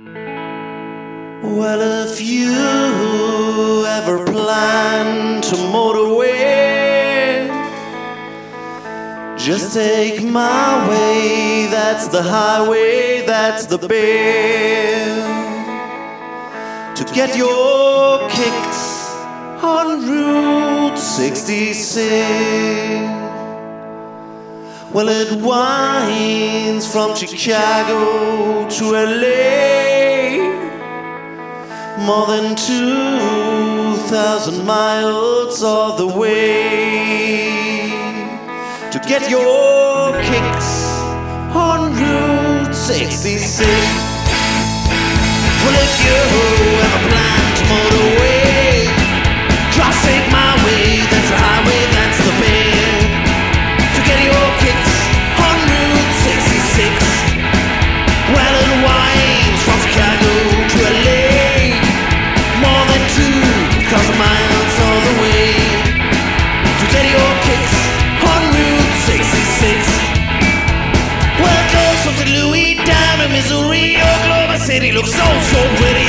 Well, if you ever plan to motor away, just take my way. That's the highway, that's the bend. To get your kicks on Route 66. Well, it winds from Chicago to LA, more than 2,000 miles all the way. To get your kicks on Route 66. Well, if you ever plan to motor away, just take my way, that's the highway, that's the bend. To get your kicks on Route 66. Well, it winds from Chicago to LA, more than 2,000 miles all the way. To get your kicks on Route 66. Well, it goes from St. Louis down to Missouri. Oklahoma City looks so pretty.